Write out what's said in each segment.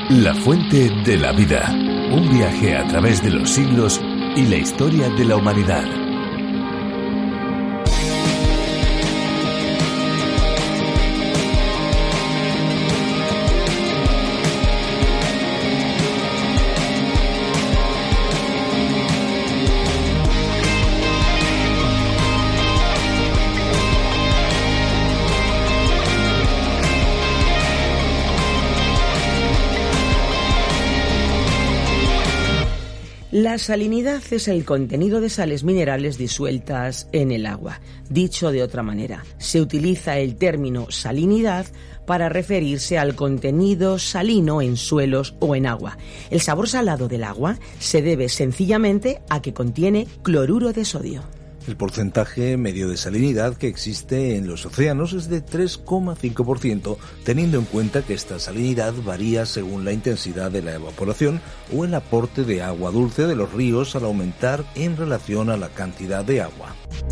La fuente de la vida. Un viaje a través de los siglos y la historia de la humanidad. La salinidad es el contenido de sales minerales disueltas en el agua. Dicho de otra manera, se utiliza el término salinidad para referirse al contenido salino en suelos o en agua. El sabor salado del agua se debe sencillamente a que contiene cloruro de sodio. El porcentaje medio de salinidad que existe en los océanos es de 3,5%, teniendo en cuenta que esta salinidad varía según la intensidad de la evaporación o el aporte de agua dulce de los ríos al aumentar en relación a la cantidad de agua.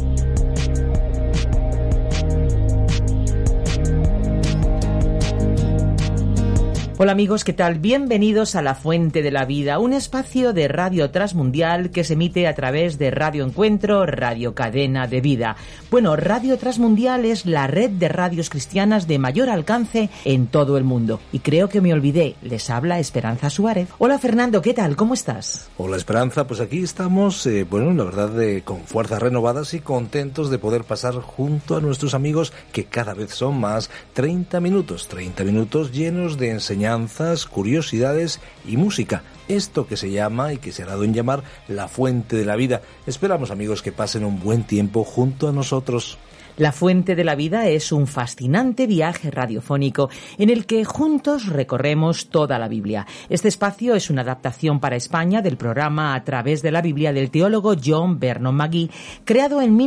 Hola amigos, ¿qué tal? Bienvenidos a La Fuente de la Vida, un espacio de Radio Transmundial que se emite a través de Radio Encuentro, Radio Cadena de Vida. Bueno, Radio Transmundial es la red de radios cristianas de mayor alcance en todo el mundo. Y creo que me olvidé, les habla Esperanza Suárez. Hola Fernando, ¿qué tal? ¿Cómo estás? Hola Esperanza, pues aquí estamos, la verdad, con fuerzas renovadas y contentos de poder pasar junto a nuestros amigos, que cada vez son más, 30 minutos llenos de enseñanzas, curiosidades y música. Esto que se llama y que se ha dado en llamar La Fuente de la Vida. Esperamos, amigos, que pasen un buen tiempo junto a nosotros. La Fuente de la Vida es un fascinante viaje radiofónico en el que juntos recorremos toda la Biblia. Este espacio es una adaptación para España del programa A través de la Biblia del teólogo John Vernon McGee, creado en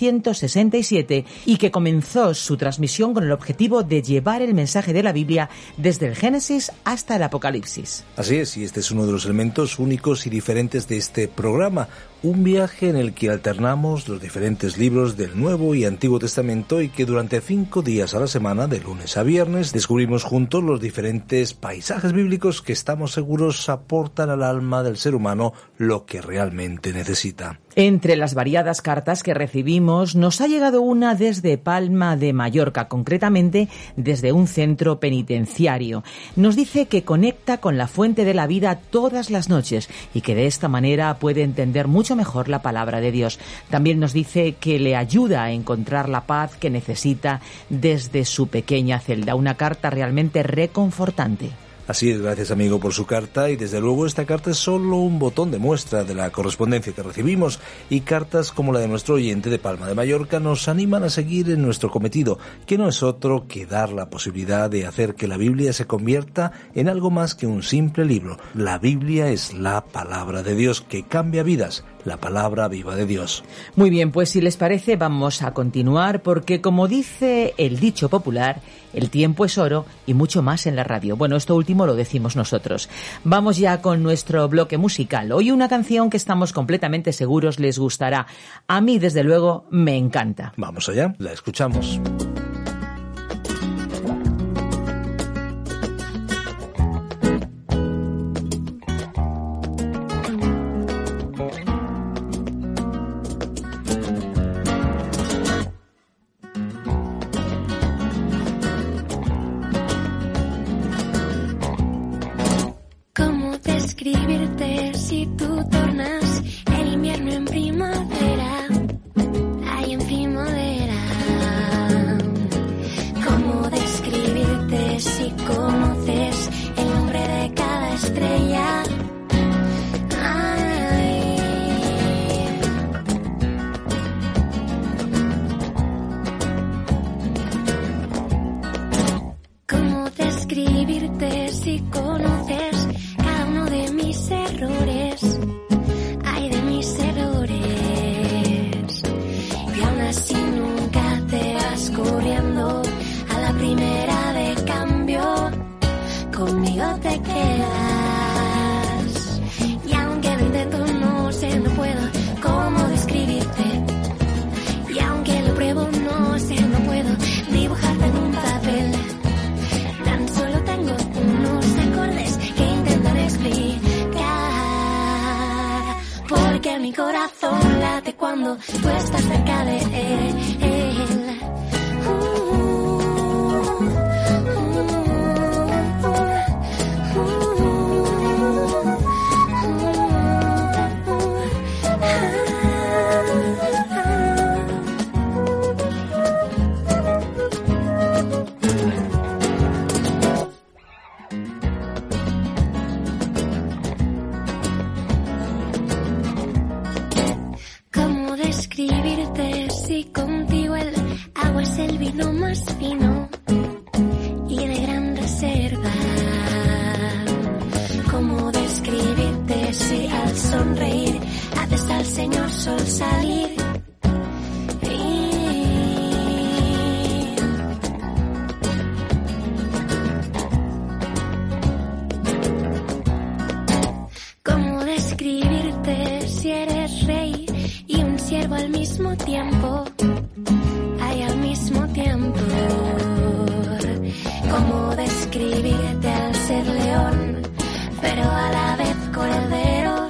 1967 y que comenzó su transmisión con el objetivo de llevar el mensaje de la Biblia desde el Génesis hasta el Apocalipsis. Así es, y este es uno de los elementos únicos y diferentes de este programa. Un viaje en el que alternamos los diferentes libros del Nuevo y Antiguo Testamento y que durante 5 días a la semana, de lunes a viernes, descubrimos juntos los diferentes paisajes bíblicos que estamos seguros aportan al alma del ser humano lo que realmente necesita. Entre las variadas cartas que recibimos, nos ha llegado una desde Palma de Mallorca, concretamente desde un centro penitenciario. Nos dice que conecta con la Fuente de la Vida todas las noches y que de esta manera puede entender mucho mejor la palabra de Dios. También nos dice que le ayuda a encontrar la paz que necesita desde su pequeña celda. Una carta realmente reconfortante. Así es, gracias amigo por su carta, y desde luego esta carta es solo un botón de muestra de la correspondencia que recibimos, y cartas como la de nuestro oyente de Palma de Mallorca nos animan a seguir en nuestro cometido, que no es otro que dar la posibilidad de hacer que la Biblia se convierta en algo más que un simple libro. La Biblia es la palabra de Dios que cambia vidas, la palabra viva de Dios. Muy bien, pues si les parece vamos a continuar porque, como dice el dicho popular, el tiempo es oro y mucho más en la radio. Bueno, esto último lo decimos nosotros. Vamos ya con nuestro bloque musical. Hoy una canción que estamos completamente seguros les gustará. A mí, desde luego, me encanta. Vamos allá, la escuchamos. Si tú tornas el invierno en primavera, ay, en primavera. cuando tú estás cerca de él. Describirte si contigo el agua es el vino más fino y de gran reserva. ¿Cómo describirte si al sonreír haces al Señor sol salir? ¿Cómo describirte si eres rey y un siervo al mismo tiempo? Ay, al mismo tiempo. ¿Cómo describirte al ser león, pero a la vez cordero?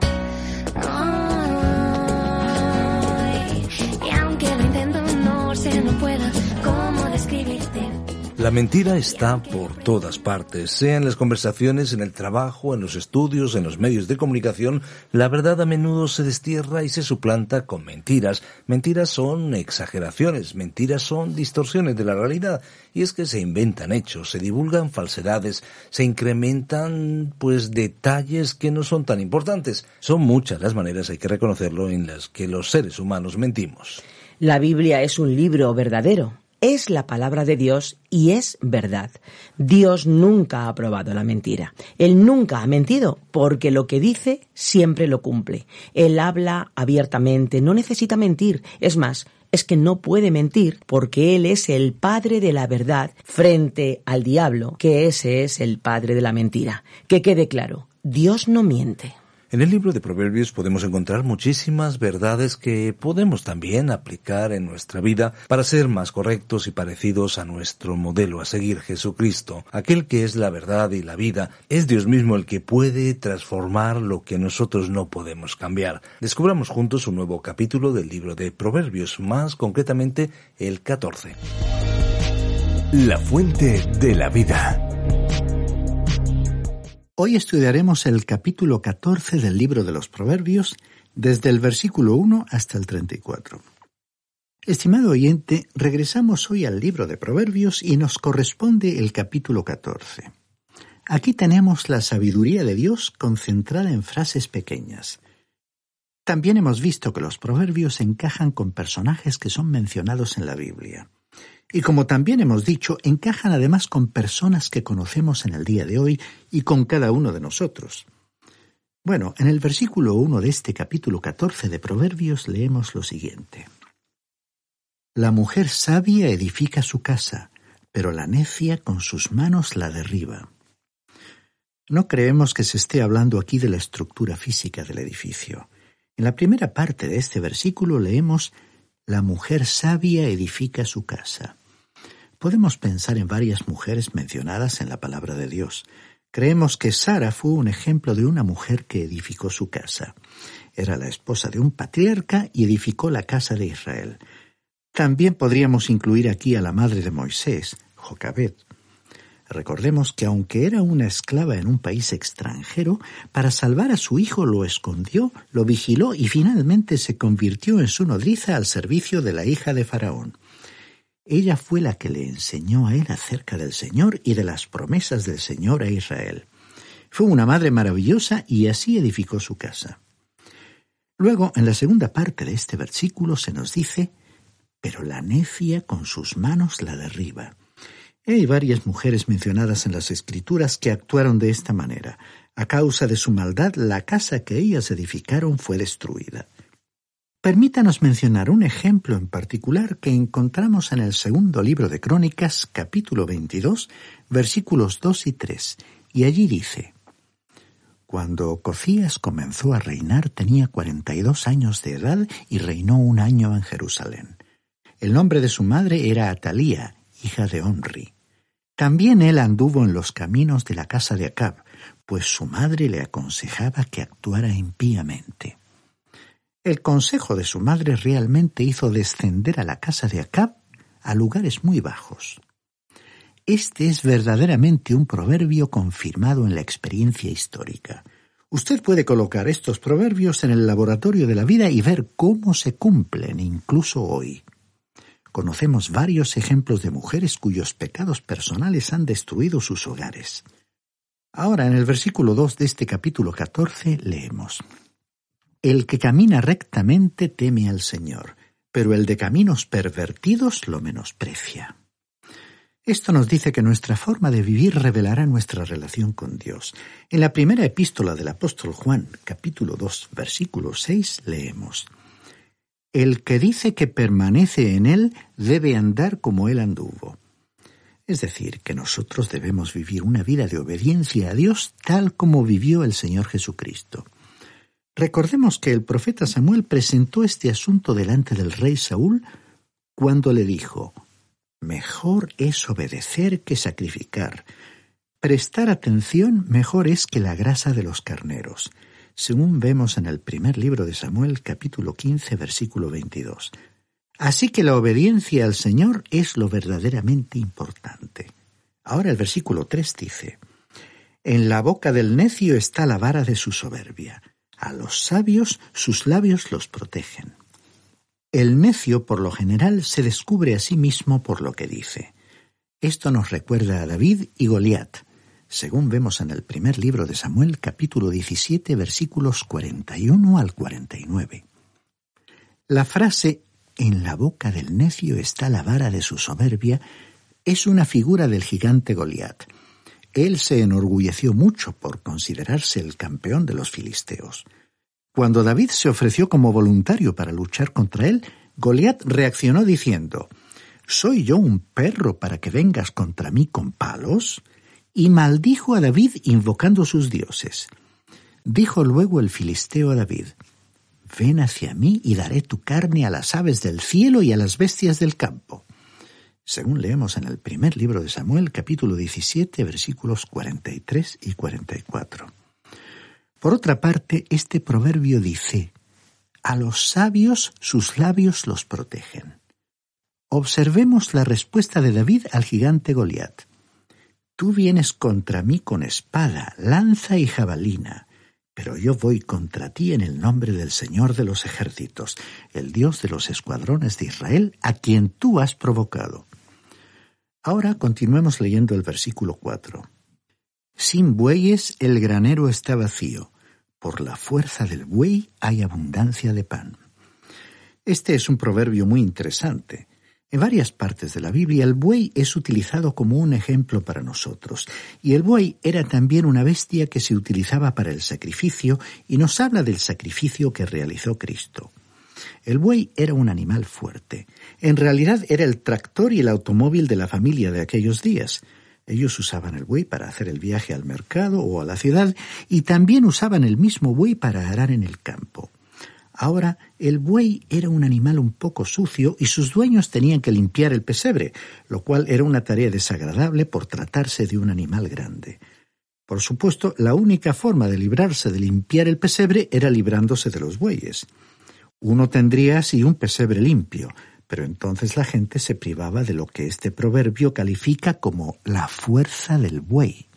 Ay, y aunque lo intento no sé, no puedo. ¿Cómo describirte? La mentira está por todas partes, sea en las conversaciones, en el trabajo, en los estudios, en los medios de comunicación. La verdad a menudo se destierra y se suplanta con mentiras. Mentiras son exageraciones, mentiras son distorsiones de la realidad. Y es que se inventan hechos, se divulgan falsedades, se incrementan detalles que no son tan importantes. Son muchas las maneras, hay que reconocerlo, en las que los seres humanos mentimos. La Biblia es un libro verdadero. Es la palabra de Dios y es verdad. Dios nunca ha aprobado la mentira. Él nunca ha mentido porque lo que dice siempre lo cumple. Él habla abiertamente, no necesita mentir. Es más, es que no puede mentir porque Él es el padre de la verdad frente al diablo, que ese es el padre de la mentira. Que quede claro, Dios no miente. En el libro de Proverbios podemos encontrar muchísimas verdades que podemos también aplicar en nuestra vida para ser más correctos y parecidos a nuestro modelo a seguir, Jesucristo. Aquel que es la verdad y la vida, es Dios mismo el que puede transformar lo que nosotros no podemos cambiar. Descubramos juntos un nuevo capítulo del libro de Proverbios, más concretamente el 14. La fuente de la vida. Hoy estudiaremos el capítulo 14 del libro de los Proverbios, desde el versículo 1 hasta el 34. Estimado oyente, regresamos hoy al libro de Proverbios y nos corresponde el capítulo 14. Aquí tenemos la sabiduría de Dios concentrada en frases pequeñas. También hemos visto que los Proverbios encajan con personajes que son mencionados en la Biblia. Y como también hemos dicho, encajan además con personas que conocemos en el día de hoy y con cada uno de nosotros. Bueno, en el versículo 1 de este capítulo 14 de Proverbios leemos lo siguiente. La mujer sabia edifica su casa, pero la necia con sus manos la derriba. No creemos que se esté hablando aquí de la estructura física del edificio. En la primera parte de este versículo leemos la mujer sabia edifica su casa. Podemos pensar en varias mujeres mencionadas en la palabra de Dios. Creemos que Sara fue un ejemplo de una mujer que edificó su casa. Era la esposa de un patriarca y edificó la casa de Israel. También podríamos incluir aquí a la madre de Moisés, Jocabed. Recordemos que aunque era una esclava en un país extranjero, para salvar a su hijo lo escondió, lo vigiló y finalmente se convirtió en su nodriza al servicio de la hija de Faraón. Ella fue la que le enseñó a él acerca del Señor y de las promesas del Señor a Israel. Fue una madre maravillosa y así edificó su casa. Luego, en la segunda parte de este versículo se nos dice, pero la necia con sus manos la derriba. Hay varias mujeres mencionadas en las Escrituras que actuaron de esta manera. A causa de su maldad, la casa que ellas edificaron fue destruida. Permítanos mencionar un ejemplo en particular que encontramos en el segundo libro de Crónicas, capítulo 22, versículos 2 y 3, y allí dice: Cuando Ocosías comenzó a reinar tenía 42 años de edad y reinó 1 año en Jerusalén. El nombre de su madre era Atalía, hija de Omri. También él anduvo en los caminos de la casa de Acab, pues su madre le aconsejaba que actuara impíamente. El consejo de su madre realmente hizo descender a la casa de Acab a lugares muy bajos. Este es verdaderamente un proverbio confirmado en la experiencia histórica. Usted puede colocar estos proverbios en el laboratorio de la vida y ver cómo se cumplen, incluso hoy. Conocemos varios ejemplos de mujeres cuyos pecados personales han destruido sus hogares. Ahora, en el versículo 2 de este capítulo 14, leemos: El que camina rectamente teme al Señor, pero el de caminos pervertidos lo menosprecia. Esto nos dice que nuestra forma de vivir revelará nuestra relación con Dios. En la primera epístola del apóstol Juan, capítulo 2, versículo 6, leemos: El que dice que permanece en Él debe andar como Él anduvo. Es decir, que nosotros debemos vivir una vida de obediencia a Dios tal como vivió el Señor Jesucristo. Recordemos que el profeta Samuel presentó este asunto delante del rey Saúl cuando le dijo: Mejor es obedecer que sacrificar. Prestar atención mejor es que la grasa de los carneros, según vemos en el primer libro de Samuel, capítulo 15, versículo 22. Así que la obediencia al Señor es lo verdaderamente importante. Ahora el versículo 3 dice: En la boca del necio está la vara de su soberbia. A los sabios sus labios los protegen. El necio, por lo general, se descubre a sí mismo por lo que dice. Esto nos recuerda a David y Goliat, según vemos en el primer libro de Samuel, capítulo 17, versículos 41 al 49. La frase «en la boca del necio está la vara de su soberbia» es una figura del gigante Goliat. Él se enorgulleció mucho por considerarse el campeón de los filisteos. Cuando David se ofreció como voluntario para luchar contra él, Goliat reaccionó diciendo: ¿Soy yo un perro para que vengas contra mí con palos? Y maldijo a David invocando sus dioses. Dijo luego el filisteo a David: Ven hacia mí y daré tu carne a las aves del cielo y a las bestias del campo. Según leemos en el primer libro de Samuel, capítulo 17, versículos 43 y 44. Por otra parte, este proverbio dice: a los sabios sus labios los protegen. Observemos la respuesta de David al gigante Goliat. Tú vienes contra mí con espada, lanza y jabalina, pero yo voy contra ti en el nombre del Señor de los ejércitos, el Dios de los escuadrones de Israel, a quien tú has provocado. Ahora continuemos leyendo el versículo 4. Sin bueyes el granero está vacío, por la fuerza del buey hay abundancia de pan. Este es un proverbio muy interesante. En varias partes de la Biblia el buey es utilizado como un ejemplo para nosotros, y el buey era también una bestia que se utilizaba para el sacrificio y nos habla del sacrificio que realizó Cristo. El buey era un animal fuerte. En realidad era el tractor y el automóvil de la familia de aquellos días. Ellos usaban el buey para hacer el viaje al mercado o a la ciudad y también usaban el mismo buey para arar en el campo. Ahora, el buey era un animal un poco sucio y sus dueños tenían que limpiar el pesebre, lo cual era una tarea desagradable por tratarse de un animal grande. Por supuesto, la única forma de librarse de limpiar el pesebre era librándose de los bueyes. Uno tendría así un pesebre limpio, pero entonces la gente se privaba de lo que este proverbio califica como la fuerza del buey.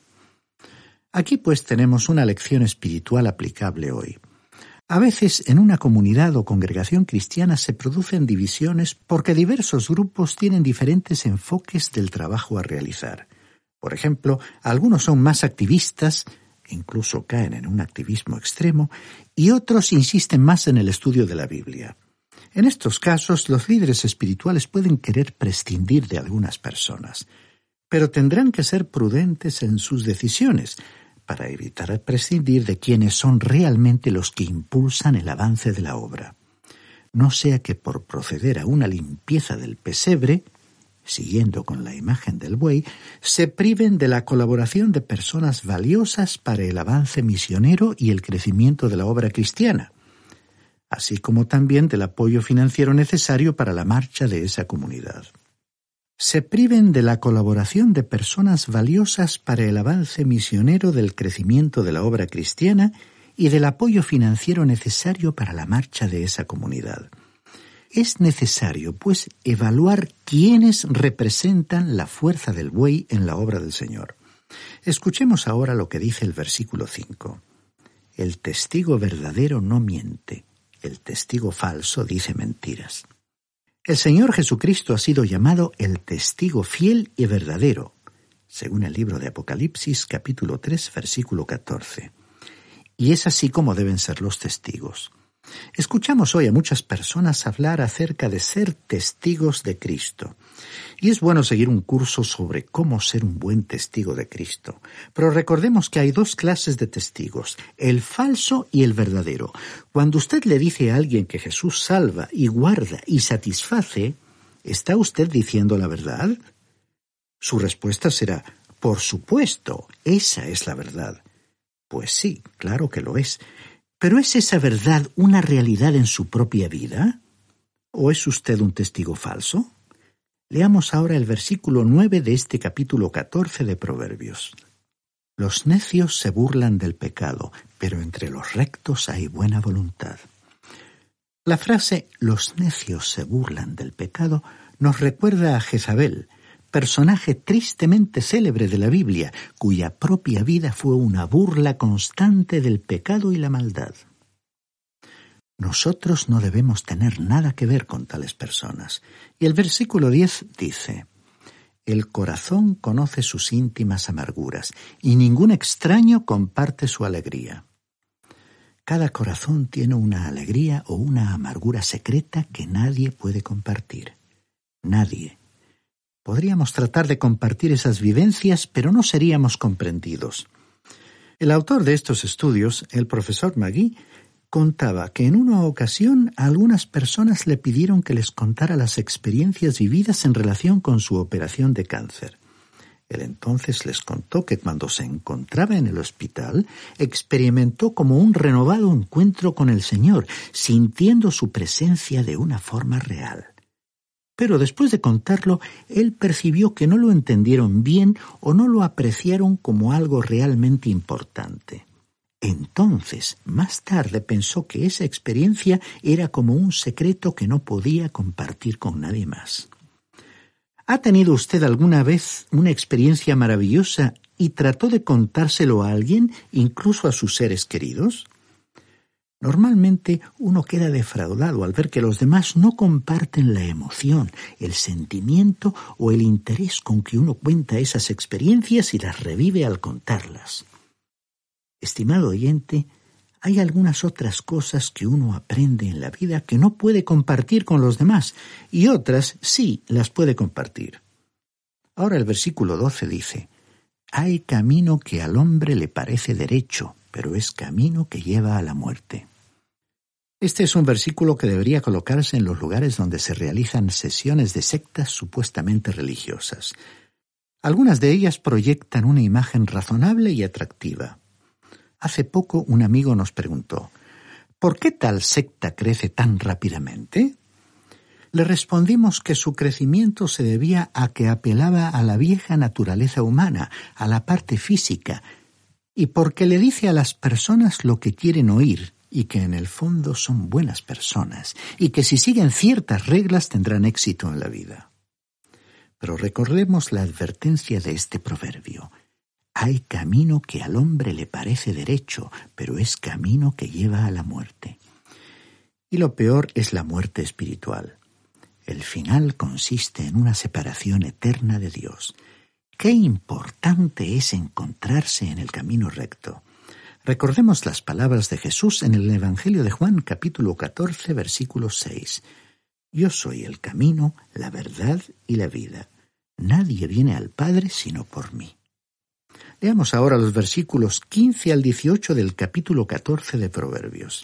Aquí pues tenemos una lección espiritual aplicable hoy. A veces en una comunidad o congregación cristiana se producen divisiones porque diversos grupos tienen diferentes enfoques del trabajo a realizar. Por ejemplo, algunos son más activistas, incluso caen en un activismo extremo, y otros insisten más en el estudio de la Biblia. En estos casos, los líderes espirituales pueden querer prescindir de algunas personas, pero tendrán que ser prudentes en sus decisiones para evitar prescindir de quienes son realmente los que impulsan el avance de la obra. No sea que por proceder a una limpieza del pesebre, siguiendo con la imagen del buey, se priven de la colaboración de personas valiosas para el avance misionero y el crecimiento de la obra cristiana, así como también del apoyo financiero necesario para la marcha de esa comunidad. Se priven de la colaboración de personas valiosas para el avance misionero del crecimiento de la obra cristiana y del apoyo financiero necesario para la marcha de esa comunidad. Es necesario, pues, evaluar quiénes representan la fuerza del buey en la obra del Señor. Escuchemos ahora lo que dice el versículo 5. El testigo verdadero no miente, el testigo falso dice mentiras. El Señor Jesucristo ha sido llamado el testigo fiel y verdadero, según el libro de Apocalipsis, capítulo 3, versículo 14. Y es así como deben ser los testigos. Escuchamos hoy a muchas personas hablar acerca de ser testigos de Cristo. Y es bueno seguir un curso sobre cómo ser un buen testigo de Cristo. Pero recordemos que hay dos clases de testigos, el falso y el verdadero. Cuando usted le dice a alguien que Jesús salva y guarda y satisface, ¿está usted diciendo la verdad? Su respuesta será, por supuesto, esa es la verdad. Pues sí, claro que lo es. ¿Pero es esa verdad una realidad en su propia vida? ¿O es usted un testigo falso? Leamos ahora el versículo 9 de este capítulo 14 de Proverbios. Los necios se burlan del pecado, pero entre los rectos hay buena voluntad. La frase «los necios se burlan del pecado» nos recuerda a Jezabel, personaje tristemente célebre de la Biblia, cuya propia vida fue una burla constante del pecado y la maldad. Nosotros no debemos tener nada que ver con tales personas. Y el versículo 10 dice, «El corazón conoce sus íntimas amarguras, y ningún extraño comparte su alegría». Cada corazón tiene una alegría o una amargura secreta que nadie puede compartir. Nadie. Podríamos tratar de compartir esas vivencias, pero no seríamos comprendidos. El autor de estos estudios, el profesor Magui, contaba que en una ocasión a algunas personas le pidieron que les contara las experiencias vividas en relación con su operación de cáncer. Él entonces les contó que cuando se encontraba en el hospital, experimentó como un renovado encuentro con el Señor, sintiendo su presencia de una forma real. Pero después de contarlo, él percibió que no lo entendieron bien o no lo apreciaron como algo realmente importante. Entonces, más tarde pensó que esa experiencia era como un secreto que no podía compartir con nadie más. ¿Ha tenido usted alguna vez una experiencia maravillosa y trató de contárselo a alguien, incluso a sus seres queridos? Normalmente uno queda defraudado al ver que los demás no comparten la emoción, el sentimiento o el interés con que uno cuenta esas experiencias y las revive al contarlas. Estimado oyente, hay algunas otras cosas que uno aprende en la vida que no puede compartir con los demás, y otras sí las puede compartir. Ahora el versículo 12 dice, «Hay camino que al hombre le parece derecho, pero es camino que lleva a la muerte». Este es un versículo que debería colocarse en los lugares donde se realizan sesiones de sectas supuestamente religiosas. Algunas de ellas proyectan una imagen razonable y atractiva. Hace poco un amigo nos preguntó, ¿por qué tal secta crece tan rápidamente? Le respondimos que su crecimiento se debía a que apelaba a la vieja naturaleza humana, a la parte física, y porque le dice a las personas lo que quieren oír, y que en el fondo son buenas personas, y que si siguen ciertas reglas tendrán éxito en la vida. Pero recordemos la advertencia de este proverbio. Hay camino que al hombre le parece derecho, pero es camino que lleva a la muerte. Y lo peor es la muerte espiritual. El final consiste en una separación eterna de Dios. Qué importante es encontrarse en el camino recto. Recordemos las palabras de Jesús en el Evangelio de Juan, capítulo 14, versículo 6. Yo soy el camino, la verdad y la vida. Nadie viene al Padre sino por mí. Leamos ahora los versículos 15 al 18 del capítulo 14 de Proverbios.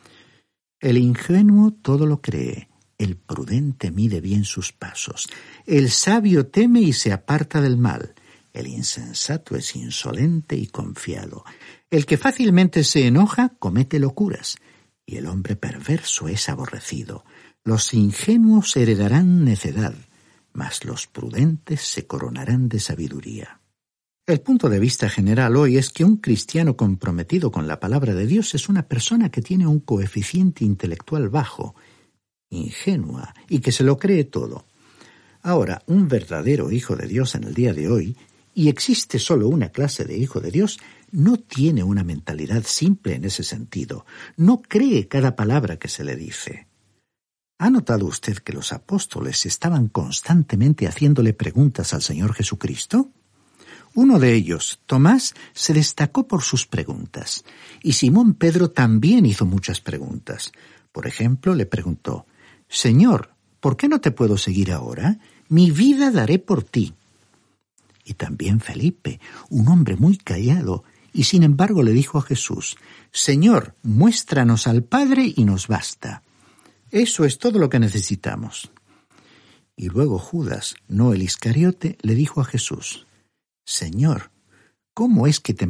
El ingenuo todo lo cree, el prudente mide bien sus pasos. El sabio teme y se aparta del mal. El insensato es insolente y confiado. El que fácilmente se enoja comete locuras, y el hombre perverso es aborrecido. Los ingenuos heredarán necedad, mas los prudentes se coronarán de sabiduría. El punto de vista general hoy es que un cristiano comprometido con la palabra de Dios es una persona que tiene un coeficiente intelectual bajo, ingenua, y que se lo cree todo. Ahora, un verdadero hijo de Dios en el día de hoy, y existe solo una clase de hijo de Dios, no tiene una mentalidad simple en ese sentido, no cree cada palabra que se le dice. ¿Ha notado usted que los apóstoles estaban constantemente haciéndole preguntas al Señor Jesucristo? Uno de ellos, Tomás, se destacó por sus preguntas, y Simón Pedro también hizo muchas preguntas. Por ejemplo, le preguntó: «Señor, ¿por qué no te puedo seguir ahora? Mi vida daré por ti». Y también Felipe, un hombre muy callado, y sin embargo le dijo a Jesús: «Señor, muéstranos al Padre y nos basta. Eso es todo lo que necesitamos». Y luego Judas, no el Iscariote, le dijo a Jesús: «Señor, ¿cómo es que te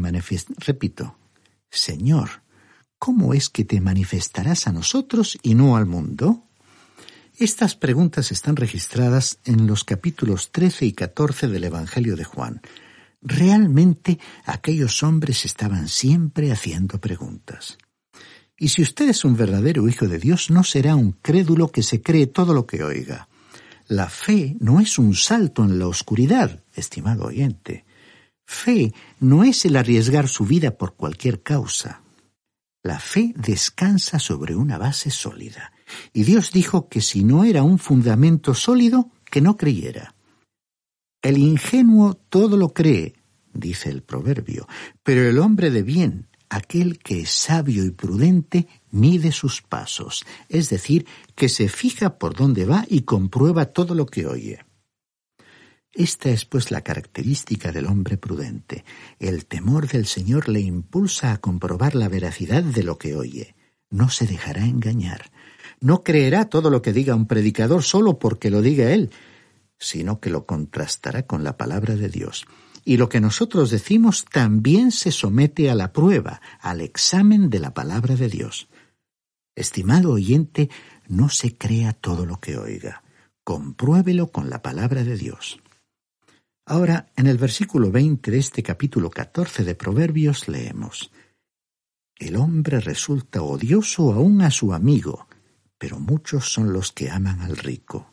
Señor, ¿cómo es que te manifestarás a nosotros y no al mundo?» Estas preguntas están registradas en los capítulos 13 y 14 del Evangelio de Juan. Realmente aquellos hombres estaban siempre haciendo preguntas. Y si usted es un verdadero hijo de Dios, no será un crédulo que se cree todo lo que oiga. La fe no es un salto en la oscuridad, estimado oyente. Fe no es el arriesgar su vida por cualquier causa. La fe descansa sobre una base sólida. Y Dios dijo que si no era un fundamento sólido, que no creyera. El ingenuo todo lo cree, dice el proverbio, pero el hombre de bien, aquel que es sabio y prudente, mide sus pasos, es decir, que se fija por dónde va y comprueba todo lo que oye. Esta es pues la característica del hombre prudente. El temor del Señor le impulsa a comprobar la veracidad de lo que oye. No se dejará engañar. No creerá todo lo que diga un predicador solo porque lo diga él, sino que lo contrastará con la palabra de Dios. Y lo que nosotros decimos también se somete a la prueba, al examen de la palabra de Dios. Estimado oyente, no se crea todo lo que oiga. Compruébelo con la palabra de Dios. Ahora, en el versículo 20 de este capítulo 14 de Proverbios leemos: «El hombre resulta odioso aún a su amigo, pero muchos son los que aman al rico».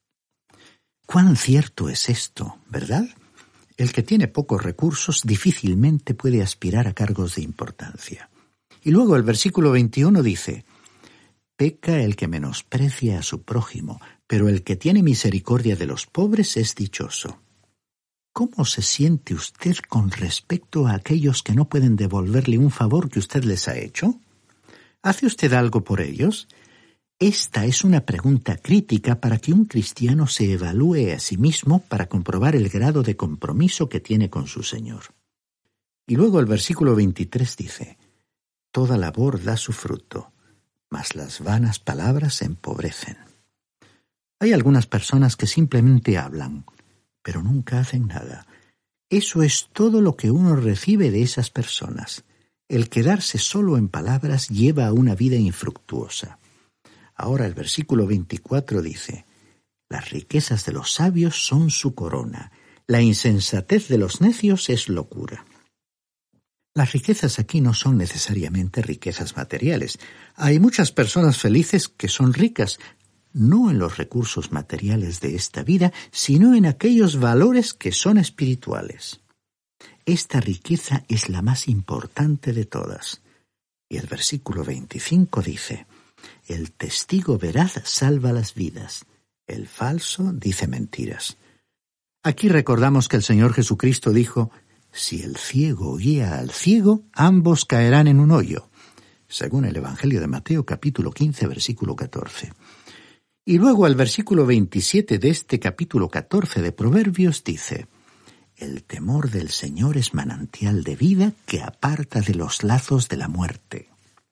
Cuán cierto es esto, ¿verdad? El que tiene pocos recursos difícilmente puede aspirar a cargos de importancia. Y luego el versículo 21 dice: «Peca el que menosprecia a su prójimo, pero el que tiene misericordia de los pobres es dichoso». ¿Cómo se siente usted con respecto a aquellos que no pueden devolverle un favor que usted les ha hecho? ¿Hace usted algo por ellos? Esta es una pregunta crítica para que un cristiano se evalúe a sí mismo para comprobar el grado de compromiso que tiene con su Señor. Y luego el versículo 23 dice: «Toda labor da su fruto, mas las vanas palabras empobrecen». Hay algunas personas que simplemente hablan, pero nunca hacen nada. Eso es todo lo que uno recibe de esas personas. El quedarse solo en palabras lleva a una vida infructuosa. Ahora el versículo 24 dice: «Las riquezas de los sabios son su corona, la insensatez de los necios es locura». Las riquezas aquí no son necesariamente riquezas materiales. Hay muchas personas felices que son ricas, no en los recursos materiales de esta vida, sino en aquellos valores que son espirituales. Esta riqueza es la más importante de todas. Y el versículo 25 dice: «El testigo veraz salva las vidas, el falso dice mentiras». Aquí recordamos que el Señor Jesucristo dijo: «Si el ciego guía al ciego, ambos caerán en un hoyo», según el Evangelio de Mateo capítulo 15, versículo 14. Y luego el versículo 27 de este capítulo 14 de Proverbios dice: «El temor del Señor es manantial de vida que aparta de los lazos de la muerte».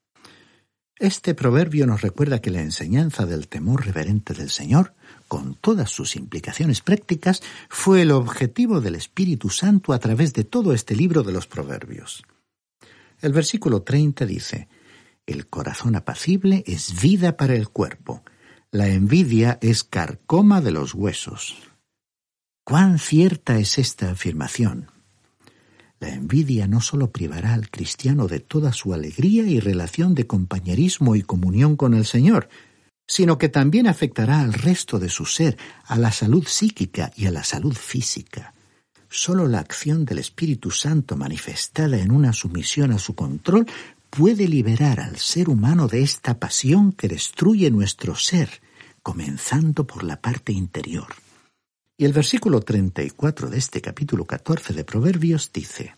Este proverbio nos recuerda que la enseñanza del temor reverente del Señor, con todas sus implicaciones prácticas, fue el objetivo del Espíritu Santo a través de todo este libro de los Proverbios. El versículo 30 dice: «El corazón apacible es vida para el cuerpo, la envidia es carcoma de los huesos». ¿Cuán cierta es esta afirmación? La envidia no solo privará al cristiano de toda su alegría y relación de compañerismo y comunión con el Señor, sino que también afectará al resto de su ser, a la salud psíquica y a la salud física. Solo la acción del Espíritu Santo manifestada en una sumisión a su control puede liberar al ser humano de esta pasión que destruye nuestro ser, comenzando por la parte interior. Y el versículo 34 de este capítulo 14 de Proverbios dice: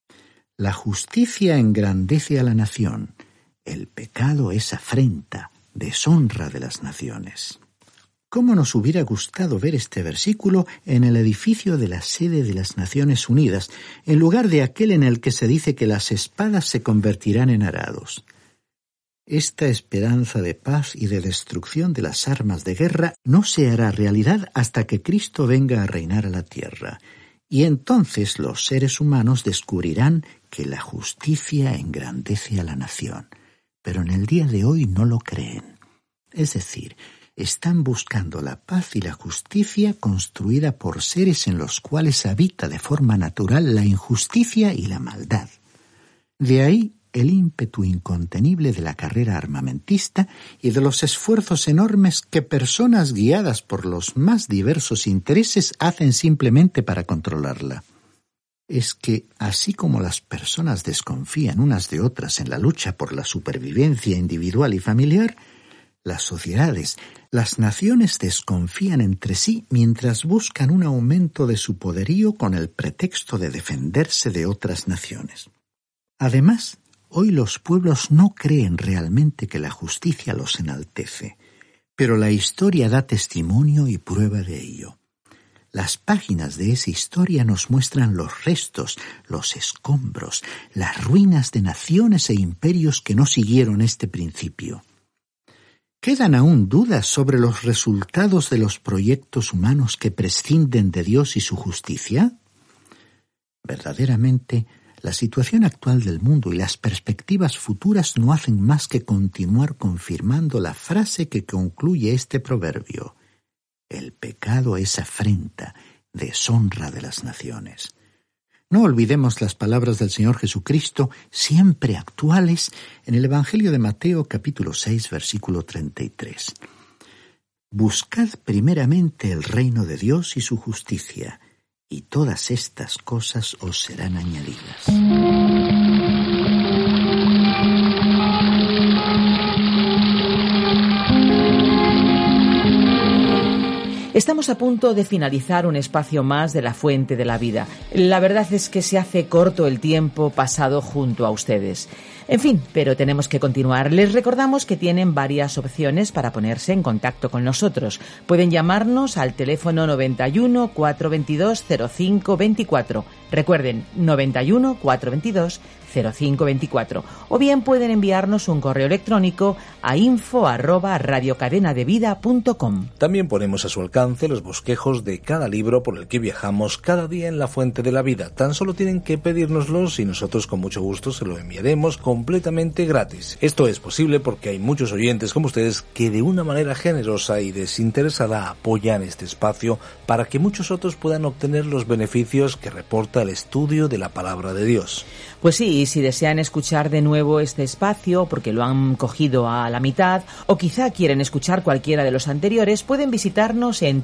La justicia engrandece a la nación, el pecado es afrenta, deshonra de las naciones. ¿Cómo nos hubiera gustado ver este versículo en el edificio de la sede de las Naciones Unidas, en lugar de aquel en el que se dice que las espadas se convertirán en arados? Esta esperanza de paz y de destrucción de las armas de guerra no se hará realidad hasta que Cristo venga a reinar a la tierra, y entonces los seres humanos descubrirán que la justicia engrandece a la nación. Pero en el día de hoy no lo creen. Es decir, están buscando la paz y la justicia construida por seres en los cuales habita de forma natural la injusticia y la maldad. De ahí el ímpetu incontenible de la carrera armamentista y de los esfuerzos enormes que personas guiadas por los más diversos intereses hacen simplemente para controlarla. Es que, así como las personas desconfían unas de otras en la lucha por la supervivencia individual y familiar, las sociedades, las naciones desconfían entre sí mientras buscan un aumento de su poderío con el pretexto de defenderse de otras naciones. Además, hoy los pueblos no creen realmente que la justicia los enaltece, pero la historia da testimonio y prueba de ello. Las páginas de esa historia nos muestran los restos, los escombros, las ruinas de naciones e imperios que no siguieron este principio. ¿Quedan aún dudas sobre los resultados de los proyectos humanos que prescinden de Dios y su justicia? Verdaderamente, la situación actual del mundo y las perspectivas futuras no hacen más que continuar confirmando la frase que concluye este proverbio: el pecado es afrenta, deshonra de las naciones. No olvidemos las palabras del Señor Jesucristo, siempre actuales, en el Evangelio de Mateo capítulo 6, versículo 33. Buscad primeramente el reino de Dios y su justicia, y todas estas cosas os serán añadidas. Estamos a punto de finalizar un espacio más de la Fuente de la Vida. La verdad es que se hace corto el tiempo pasado junto a ustedes. En fin, pero tenemos que continuar. Les recordamos que tienen varias opciones para ponerse en contacto con nosotros. Pueden llamarnos al teléfono 91 422 0524. Recuerden, 91 422 0524. O bien pueden enviarnos un correo electrónico a info@radiocadenadevida.com. También ponemos a su alcance los bosquejos de cada libro por el que viajamos cada día en la Fuente de la Vida. Tan solo tienen que pedírnoslos y nosotros con mucho gusto se lo enviaremos completamente gratis. Esto es posible porque hay muchos oyentes como ustedes que de una manera generosa y desinteresada apoyan este espacio para que muchos otros puedan obtener los beneficios que reporta el estudio de la Palabra de Dios. Pues sí, y si desean escuchar de nuevo este espacio porque lo han cogido a la mitad o quizá quieren escuchar cualquiera de los anteriores, pueden visitarnos en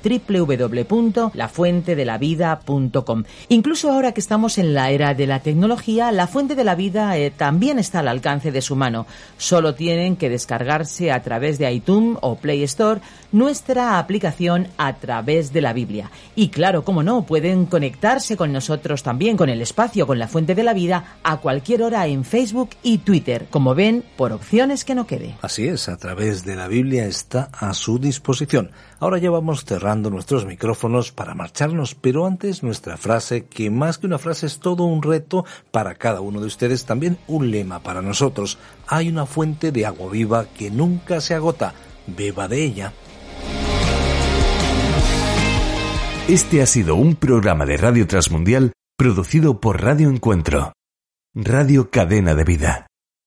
www.lafuentedelavida.com. Incluso ahora que estamos en la era de la tecnología, La Fuente de la Vida también está al alcance de su mano. Solo tienen que descargarse a través de iTunes o Play Store nuestra aplicación A Través de la Biblia. Y claro, cómo no, pueden conectarse con nosotros también, con el espacio, con La Fuente de la Vida, a cualquier hora en Facebook y Twitter, como ven, por opciones que no quede. Así es, A Través de la Biblia está a su disposición. Ahora ya vamos cerrando nuestros micrófonos para marcharnos, pero antes nuestra frase, que más que una frase es todo un reto para cada uno de ustedes, también un lema para nosotros. Hay una fuente de agua viva que nunca se agota, beba de ella. Este ha sido un programa de Radio Transmundial producido por Radio Encuentro, Radio Cadena de Vida.